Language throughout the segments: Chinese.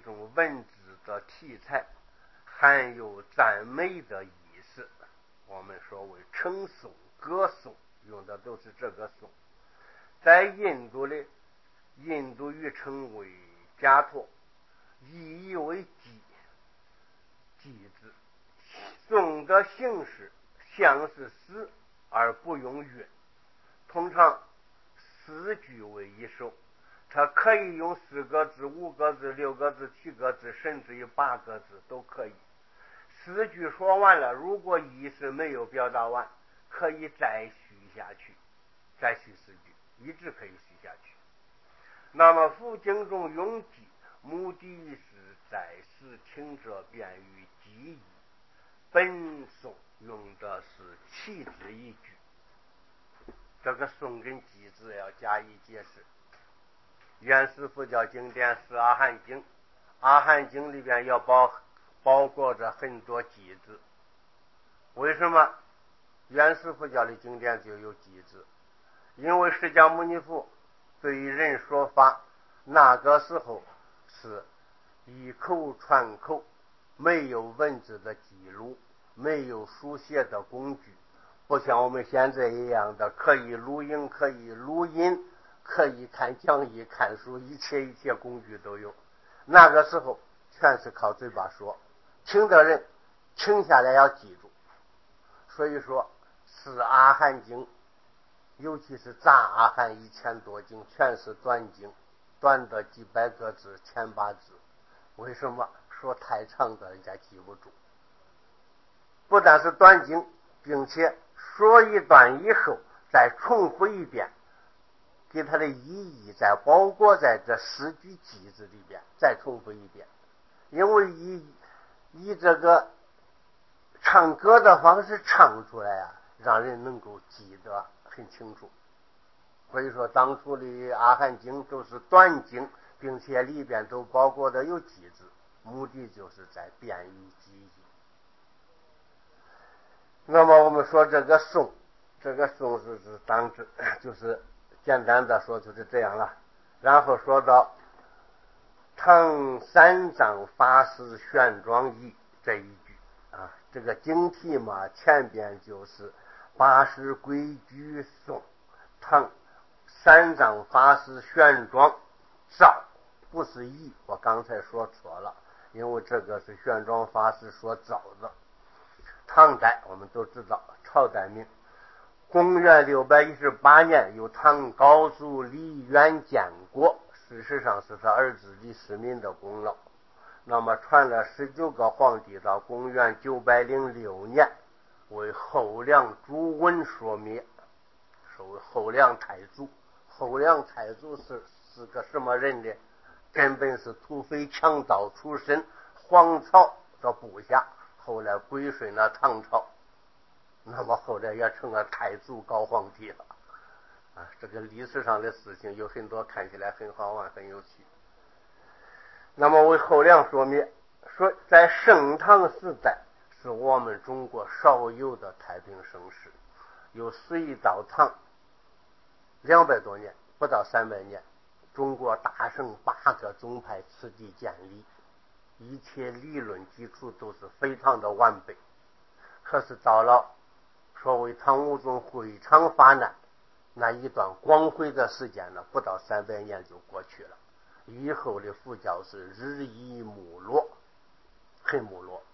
种文字的题材，含有赞美的意思，我们说为称颂、歌颂，用的都是这个颂。在印度的印度语称为伽陀，意义为偈字。颂的形式像是诗而不用韵，通常4句为一首，它可以用4个字、5个字、6个字、7个字，甚至于8个字都可以。4句说完了，如果意思没有表达完，可以再续下去，再续4句，一直可以续下去。那么佛经中用偈，目的是在使听者便于记忆。本颂用的是7字一句，这个颂跟偈字要加以解释。原始佛教经典是阿含经，阿含经里边要包裹着很多偈字。为什么原始佛教的经典就有偈字？因为释迦牟尼佛对于人说法，那个时候是以口传口，没有文字的记录，没有书写的工具，不像我们现在一样的可以录音，可以录音，可以看讲义、看书，一切工具都有。那个时候全是靠嘴巴说，听的人听下来要记住。所以说是阿含经，尤其是杂阿含1000多经，全是短经，短的几百个字、千把字。为什么？说太长的人家记不住。不但是短经，并且说一段以后再重复一遍，给它的意义再包裹在这10句偈子里边，再重复一遍。因为以这个唱歌的方式唱出来啊，让人能够记得很清楚。所以说当初的阿含经都是短经，并且里边都包括的有偈字，目的就是在便于记忆。那么我们说这个颂是当知，就是简单的说就是这样了。然后说到唐三藏法师玄奘译这一句啊，这个经题嘛，前边就是八识规矩颂，唐三藏法师玄奘造，不是译，我刚才说错了，因为这个是玄奘法师所造的。唐代我们都知道朝代名，公元618年由唐高祖李渊建国，事实上是他儿子李世民的功劳。那么传了19个皇帝，到公元906年为后梁朱温所灭，是为后梁太祖。后梁太祖是个什么人呢？根本是土匪强盗出身，黄巢的部下，后来归顺了唐朝，那么后来也成了太祖高皇帝了啊！这个历史上的事情有很多看起来很好玩，很有趣。那么为后梁所灭，说在盛唐时代是我们中国少有的太平盛世，由隋到唐200多年，不到300年，中国大盛8个宗派次第建立，一切理论基础都是非常的完备。可是到了所谓唐武宗会昌发难那一段光辉的时间呢，不到300年就过去了，以后的佛教是日益没落，很没落。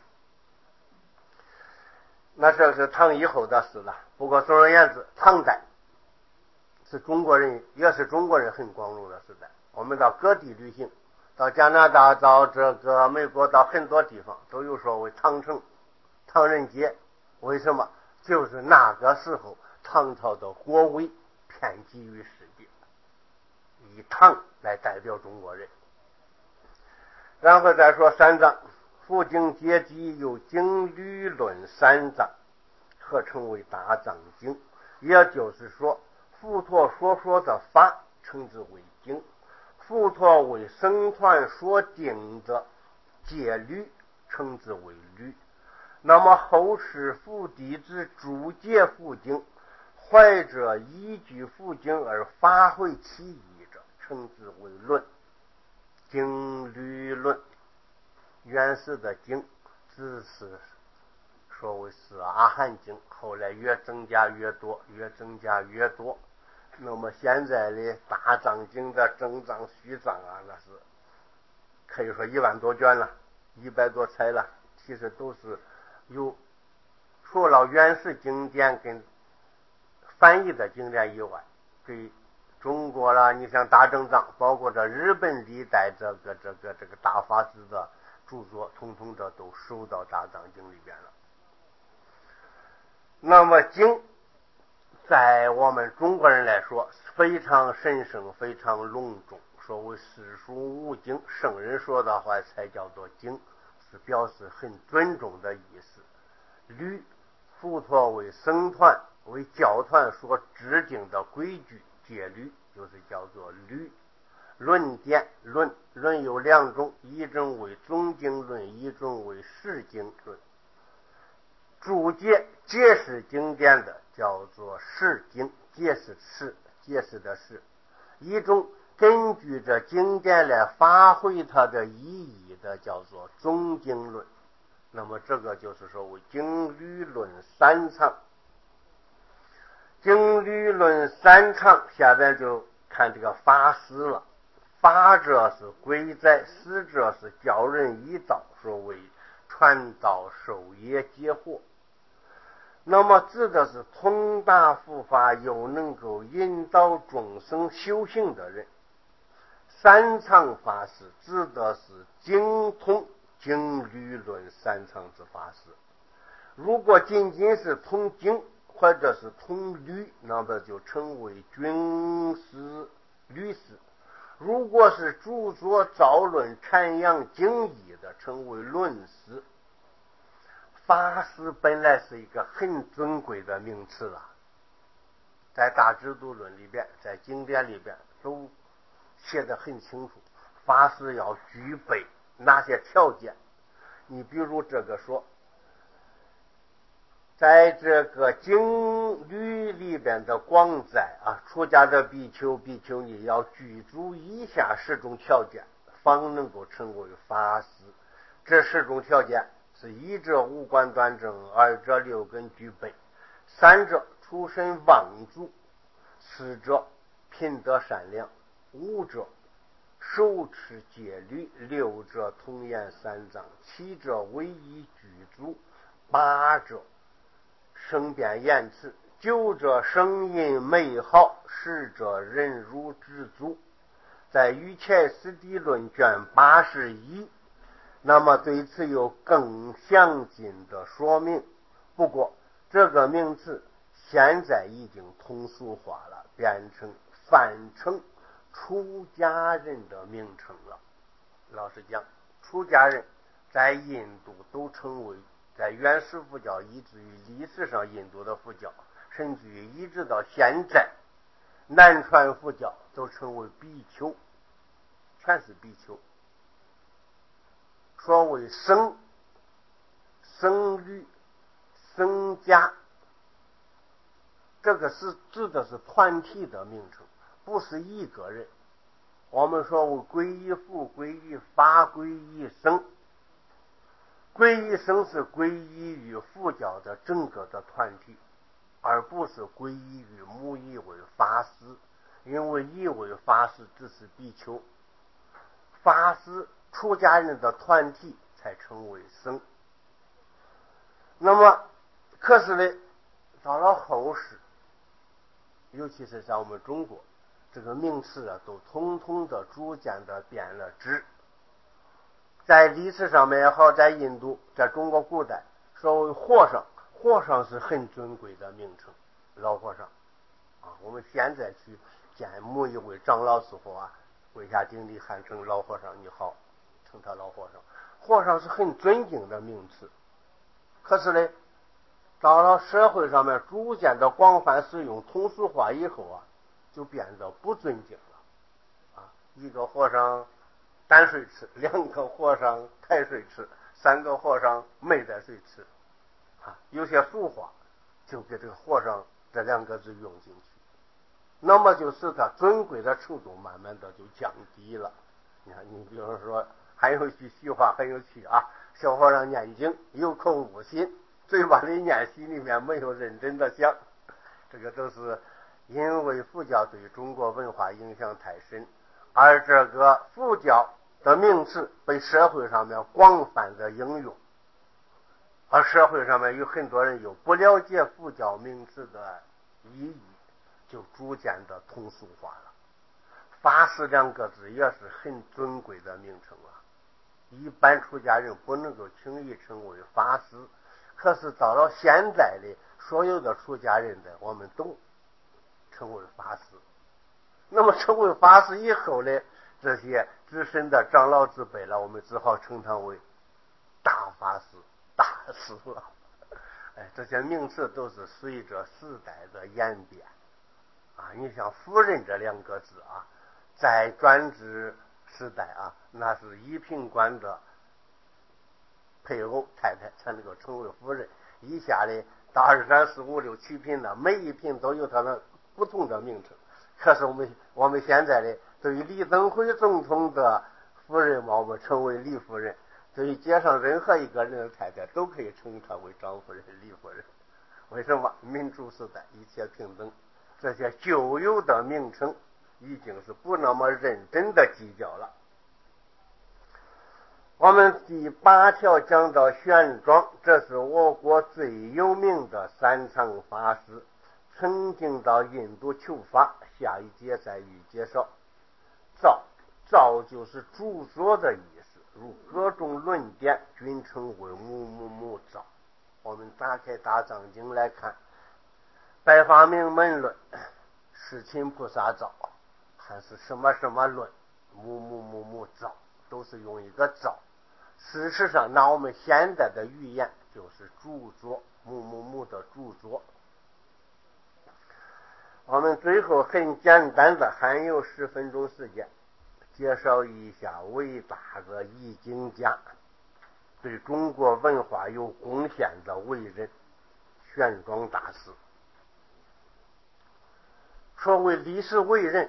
那这是唐以后的事了。不过总而言之，唐代是中国人，也是中国人很光荣的时代。我们到各地旅行，到加拿大，到这个美国，到很多地方都有所谓唐城、唐人街。为什么？就是那个时候唐朝的国威遍及于世界，以唐来代表中国人。然后再说三藏，佛经结集有经律论三藏，合称为大藏经。也就是说，佛陀所说的法称之为经，佛陀为僧团所定的戒律称之为律。那么后世佛弟子注解佛经，怀着依据佛经而发挥其意者，称之为论。 经律论。原始的经只是说为是阿含经，后来越增加越多，越增加越多。那么现在的大藏经的正藏虚藏啊，那是可以说1万多卷了，100多册了，其实都是有除了原始经典跟翻译的经典以外，对中国啦，你像大正藏，包括这日本历代这个大法师的著作，统统的都收到大藏经里边了。那么经在我们中国人来说非常神圣，非常隆重，所谓世俗无经，圣人说的话才叫做经，是表示很尊重的意思。律附托为僧团为教团所制定的规矩戒律，就是叫做律。论典论有2种，一种为总经论，一种为释经论。注解解释经典的叫做释经，解释的释。一种根据这经典来发挥它的意义的叫做总经论。那么这个就是说为经律论3场。经律论3场，下边就看这个法师了。法者是归在，师者是教人一道，说为传道授业解惑。那么指的是通达佛法又能够引导众生修行的人。3场法师指的是精通经律论3场之法师。如果仅仅是通经或者是通律，那么就称为军师律师。如果是著作造论阐扬经义的，称为论师。法师本来是一个很尊贵的名词了，在大制度论里边，在经典里边都写得很清楚，法师要具备哪些条件。你比如这个说，在这个经律里边的广载啊，出家的比丘比丘尼要具足以下10种条件，方能够成为法师。这10种条件是：一者五官端正，二者六根具备，三者出身望族，四者品德善良，五者手持戒律，六者通言3藏，七者唯一具足，八者声辩言辞，九者声音美好，10者忍辱知足。在于前师地论卷81，那么对此有更详尽的说明。不过这个名词现在已经通俗化了，变成泛称出家人的名称了。老实讲，出家人在印度都称为，在原始佛教以至于历史上印度的佛教，甚至于一直到现在南传佛教都称为比丘，全是比丘。说为僧、僧侣、僧家，这个是指的是团体的名称，不是一个人。我们说为皈依佛、皈依法、皈依僧。皈依僧是皈依于佛教的整个的团体，而不是皈依于某一位法师，因为一位法师只是比丘，法师出家人的团体才称为僧。那么可是呢，到了后世，尤其是在我们中国，这个名词啊都统统的逐渐的变了质。在历史上面也好，在印度，在中国古代，所谓和尚，和尚是很尊贵的名称，老和尚啊。我们现在去见某一位长老时候啊，跪下顶礼喊成老和尚你好，称他老和尚。和尚是很尊敬的名词。可是呢，到了社会上面逐渐的广泛使用通俗化以后啊，就变得不尊敬了啊。一个和尚担水吃，2个和尚抬水吃，3个和尚没带水吃啊。有些俗话就给这个和尚这2个字用进去，那么就使他尊贵的程度慢慢的就降低了。 你比如说，还有一句戏话很有趣啊，小和尚念经有口无心，嘴巴里念，心里面没有认真的想，这个都是因为佛教对中国文化影响太深，而这个佛教的名词被社会上面广泛的应用，而社会上面有很多人又不了解佛教名词的意义，就逐渐的通俗化了。法师两个字也是很尊贵的名称啊，一般出家人不能够轻易称为法师，可是到了现在的所有的出家人的我们都称为法师。那么成为法师以后呢，这些资深的长老之辈了，我们只好称他为大法师、大师了。这些名词都是随着时代的演变啊。你像夫人这两个字啊，在专制时代啊，那是一品官的配偶太太才能够成为夫人，以下的到2、3、4、5、6、7品的，每一品都有它的不同的名称。可是我们现在的对于李登辉总统的夫人嘛，我们称为李夫人；对于街上任何一个人的太太，都可以称她为张夫人、李夫人。为什么？民主时代一切平等，这些旧有的名称已经是不那么认真的计较了。我们第8条讲到玄奘，这是我国最有名的3场法师，曾经到印度求法，下一节再予介绍。造就是著作的意思，如各种论点均称为木造。我们打开大藏经来看，白发明门论、世亲菩萨造，还是什么什么论，木造，都是用一个造。事实上，拿我们现在的语言就是著作，木的著作。我们最后很简单的，还有10分钟时间，介绍一下伟大的译经家，对中国文化有贡献的伟人玄奘大师。所谓历史伟人，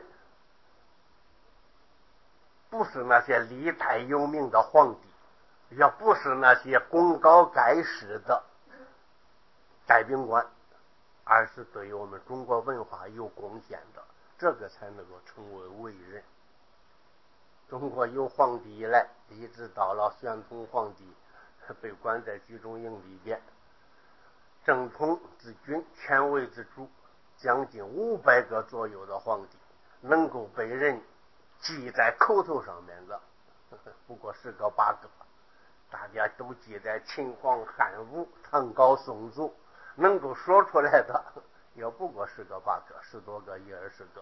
不是那些历代有名的皇帝，也不是那些功高盖世的带兵官，而是对于我们中国文化有贡献的，这个才能够称为伟人。中国有皇帝以来，一直到了宣统皇帝被关在集中营里边，正统之君、前卫之主，将近500个左右的皇帝，能够被人记在口头上面的不过10个8个，大家都记在秦皇汉武唐高宋祖，能够说出来的也不过10个8个，10多个1、20个。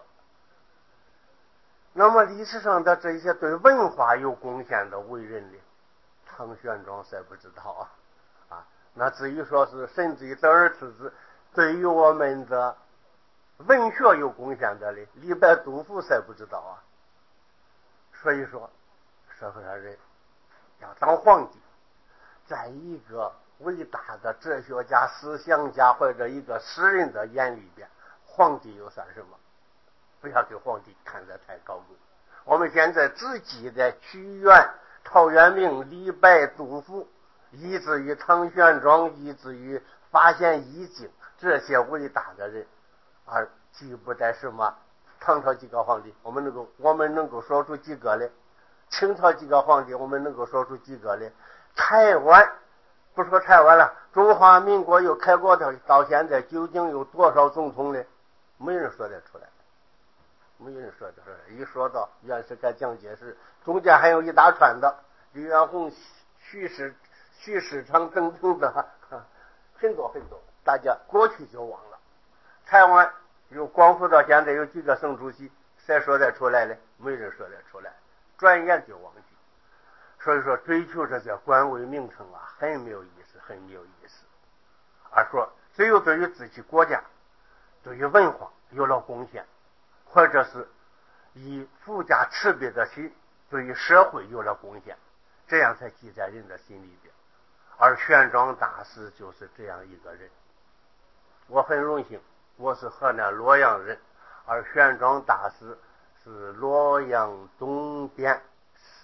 那么历史上的这些对文化有贡献的伟人呢，唐玄奘谁不知道啊？那至于说是甚至于德尔次子对于我们的文学有贡献的呢，李白、杜甫谁不知道啊？所以说社会上人要当皇帝，在一个伟大的哲学家、思想家或者一个诗人的眼里边，皇帝又算什么？不要给皇帝看得太高贵。我们现在只记得屈原、陶渊明、李白、杜甫，以至于唐玄奘，以至于发现易经这些伟大的人，而记不得什么唐朝几个皇帝。我们能够说出几个来？清朝几个皇帝我们能够说出几个来？台湾不说台湾了，中华民国又开国到现在究竟有多少总统呢？没人说得出来，没人说得出来。一说到袁世凯、蒋介石，中间还有一大串的李元洪、徐世昌等等的很多，大家过去就忘了。台湾由光复到现在有几个省主席，谁说得出来呢？没人说得出来，转眼就忘记。所以说追求这些官位名称啊，很没有意思，很没有意思。而说只有对于自己国家、对于文化有了贡献，或者是以富家慈悲的心对于社会有了贡献，这样才记在人的心里边。而玄奘大师就是这样一个人。我很荣幸，我是河南洛阳人，而玄奘大师是洛阳东边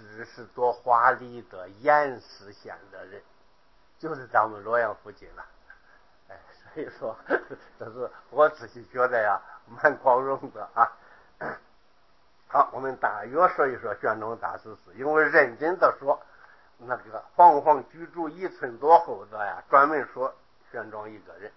只是多华丽的严实县的人，就是咱们洛阳附近了。所以说这是我自己觉得呀蛮光荣的啊。好，我们大约说一说玄奘大师是，因为认真的说那个煌煌居住一寸多厚的呀，专门说玄奘一个人。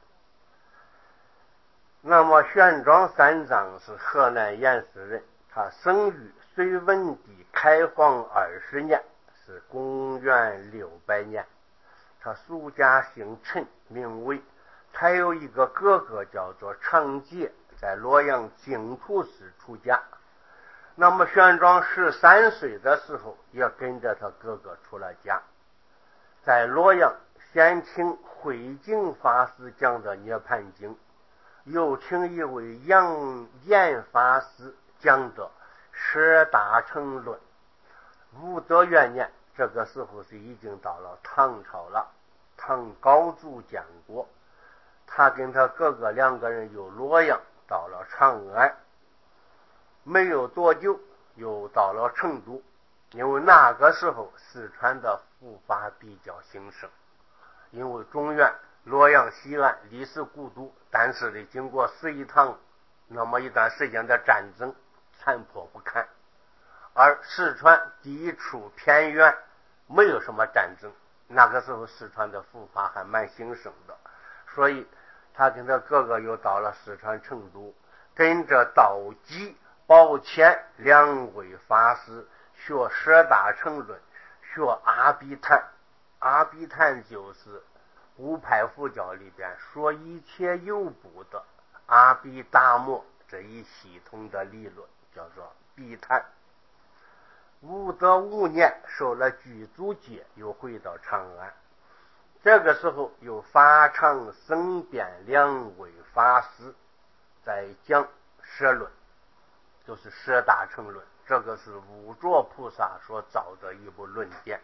那么玄奘三藏是河南偃师人，他生于隋文帝开皇20年，是公元600年。他俗家姓陈，名为，还有一个哥哥叫做长杰，在洛阳净土寺出家。那么玄奘13岁的时候也跟着他哥哥出了家，在洛阳先请慧净法师讲的涅盘经，又请一位杨延法师讲的十大乘论。武德元年，这个时候是已经到了唐朝了，唐高祖建国，他跟他哥哥2个人由洛阳到了长安，没有多久又到了成都。因为那个时候四川的佛法比较兴盛，因为中原洛阳西岸历史古都，但是呢经过隋唐那么一段时间的战争，残破不堪，而四川地处偏远，没有什么战争，那个时候四川的佛法还蛮兴盛的，所以他跟他哥哥又到了四川成都，跟着道济、宝乾2位法师学十大乘论，学阿毗昙。阿毗昙就是五派佛教里边说一切有部的阿毗达摩这一系统的理论，叫做毗昙。武德5年受了具足戒，又回到长安。这个时候有法常、僧辩2位法师在讲十论，就是十大乘论，这个是无着菩萨所造的一部论典。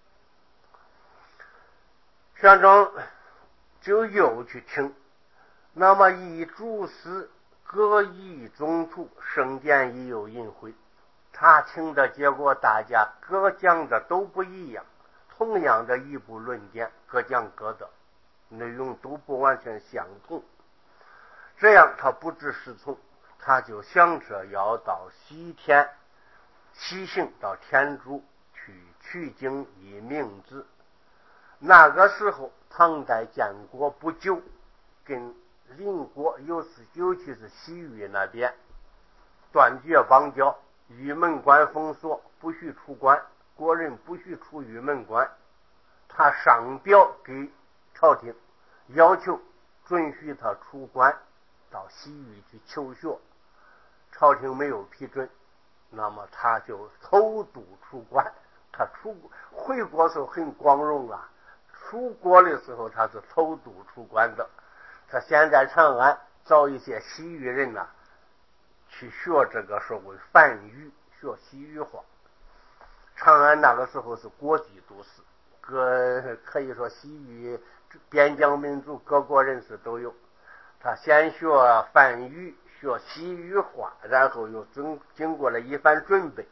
玄奘就又去听，那么以主师各异宗徒，圣殿已有淫秽，他听的结果大家各讲的都不一样，同样的一部论典，各讲各的，内容都不完全相同，这样他不知是从，他就想着要到西天西行，到天竺去取经以明旨。那个时候唐代建国不久，跟邻国尤其是西域那边断绝邦交，玉门关封锁，不许出关，国人不许出玉门关。他上表给朝廷，要求准许他出关到西域去求学，朝廷没有批准，那么他就偷渡出关。他回国时候很光荣啊，出国的时候他是偷渡出关的。他先在长安找一些西域人啊，去学这个所谓梵语，学西域话。长安那个时候是国际都市，可以说西域边疆民族各国人士都有。他先学梵语，学西域话，然后又经过了一番准备，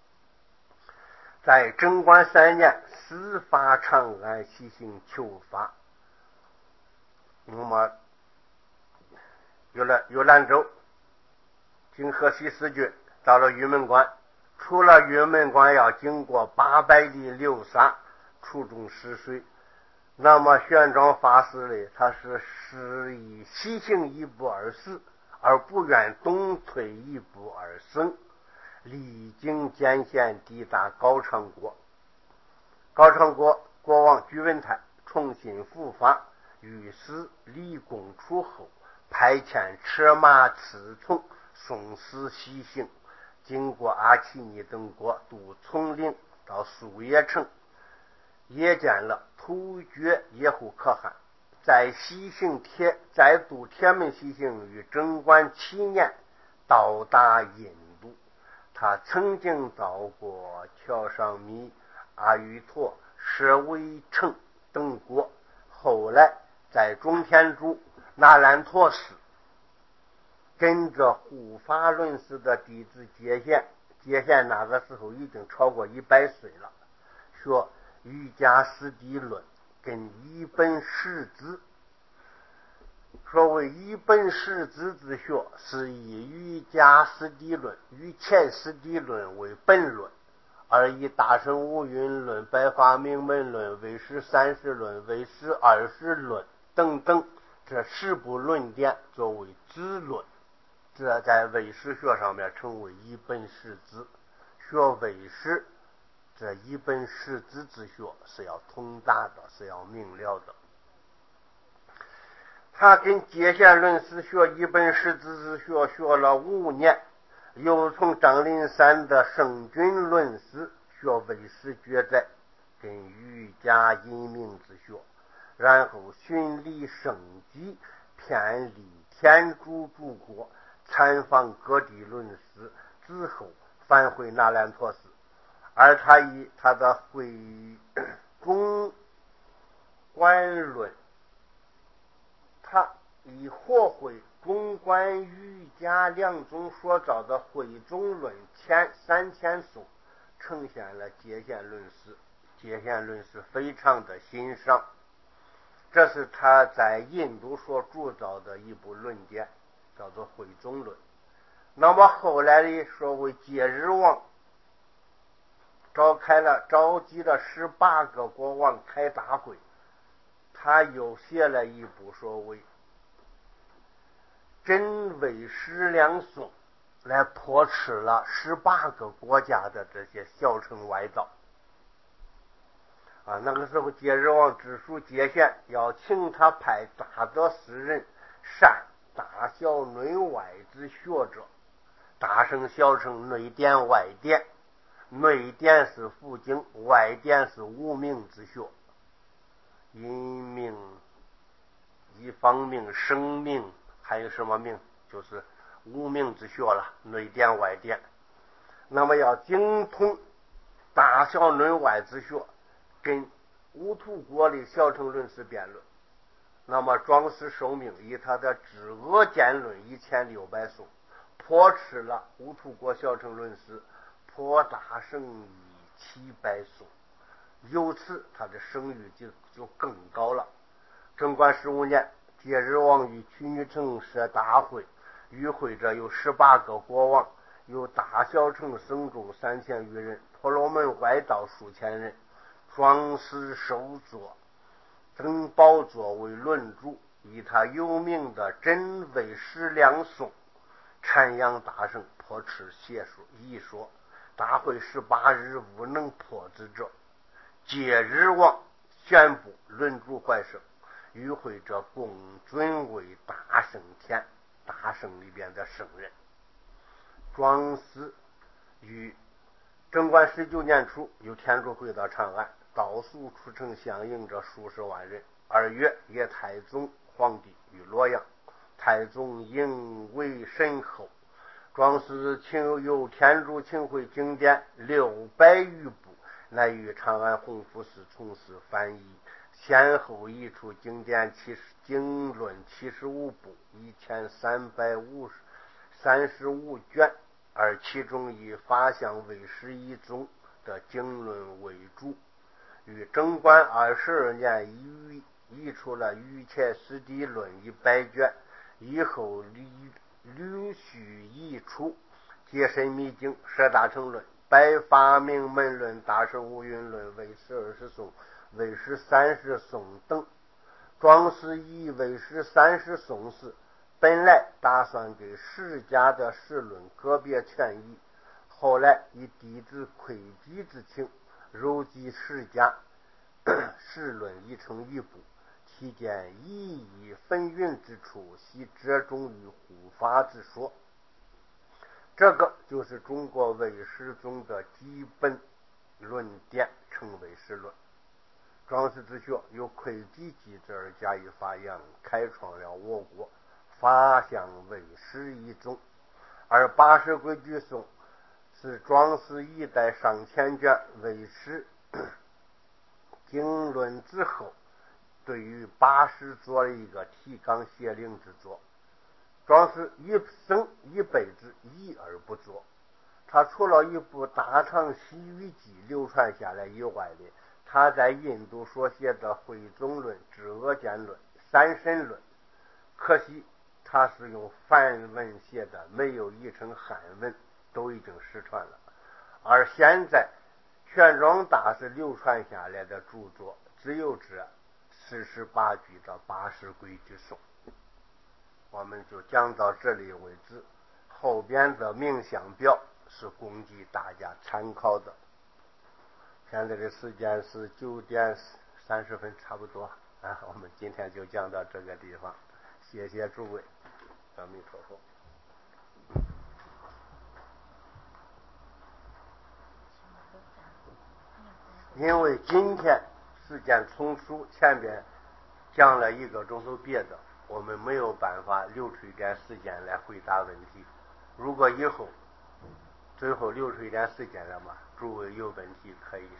在贞观3年始发长安西行求法。那么由兰州经河西4郡到了玉门关，出了玉门关要经过800里流沙，途中失水。那么玄奘法师呢，他是以西行一步而死，而不愿东退一步而生，历经艰险抵达高昌国。高昌国国王居文泰重新复法，御史李公出后，派遣车马刺从送死西行，经过阿契尼等国，渡丛林到苏叶城，也见了突厥耶护可汗。在渡铁门西行于贞观7年到达印度。他曾经到过乔尚密、阿瑜陀、舍卫城等国，后来在中天竺、那兰陀寺跟着护法论师的弟子结贤， 接线那个时候已经超过100岁了，学瑜伽师地论跟一本识字。所谓一本识字之学，是以瑜伽师地论、瑜伽师地论为本论，而以大乘无云论、百法明门论、唯识30论、唯识20论等等这10部论点作为支论，这在唯识学上面称为一本识字。学唯识这一本识字之学是要通达的，是要明了的。他跟接线论师学一本识字之学学了5年，又从张灵山的圣君论师学唯识觉在跟瑜伽因明之学，然后寻历生机，遍历天竺诸国，参访各地论师之后返回那兰陀寺。而他以他的会中观论，他以获会中观瑜伽两种所造的会中论前3000颂，呈现了接线论师。接线论师非常的欣赏，这是他在印度所铸造的一部论点，叫做会中论。那么后来的所谓戒日王召集了18个国王开大会，他又写了一部所谓真伪师两颂，来驳斥了18个国家的这些小乘歪道。那个时候戒日王直属接线，要请他派大德诗人善大小内外之学者，大乘小乘内典外典，内典是佛经，外典是无名之学，因命、一方命、生命，还有什么命，就是无名之学了，内典外典。那么要精通大小内外之学，跟乌图国的小乘论师辩论。那么庄师受命，以他的止恶见论1600颂，驳斥了乌图国小乘论师破大圣义700颂，由此他的声誉就更高了。贞观15年，戒日王于曲女城设大会，与会者有18个国王，有大小乘僧众3000余人，婆罗门外道数千人。庄师首座，曾宝座为论主，以他有名的真伪师两颂阐扬大圣，破斥邪说异说。大会18日无能破之者，戒日王宣布论主坏圣，与会者共尊为大圣天，大圣里边的圣人。庄师于贞观19年初由天竺回到长安，到处出城相迎着数十万人。2月，叶太宗皇帝于洛阳，太宗迎为神后。庄师由天竺请回经典600余部，乃于长安弘福寺从事翻译，先后译出经论75部1335卷，而其中以法相唯识一宗的经论为主。于贞观22年译出了瑜伽师地论100卷，以后陆续译出戒深密经、十大乘论、百法明门论、大乘无云论、唯识20颂、唯识30颂等。庄师以唯识30颂时，本来打算给释迦的释论个别权益，后来以弟子窥基之情，揉集释迦释论已成一部，其间意义纷纭之处，系折中于护法之说。这个就是中国唯识宗的基本论点，称唯识论。庄师之学由窥基机制而加以发扬，开创了我国法相唯识一宗。而80规矩颂是庄师一代上千卷唯识经论之后，对于80做了一个提纲挈领之作。庄师一生一辈子一而不作， 他除了一部《大唐西域记》流传下来以外的，他在印度所写的《汇总论》《至阿简论》《三神论》，可惜他是用梵文写的，没有译成汉文，都已经失传了。而现在玄奘大师流传下来的著作只有这48句的80归之颂。我们就讲到这里为止，后边的冥想表是供给大家参考的。现在的时间是9点30分，差不多啊。我们今天就讲到这个地方，谢谢诸位，阿弥陀佛。因为今天时间充足，前边讲了1个钟头别的，我们没有办法留出一点时间来回答问题。如果以后最后留出一点时间了嘛，诸位有问题可以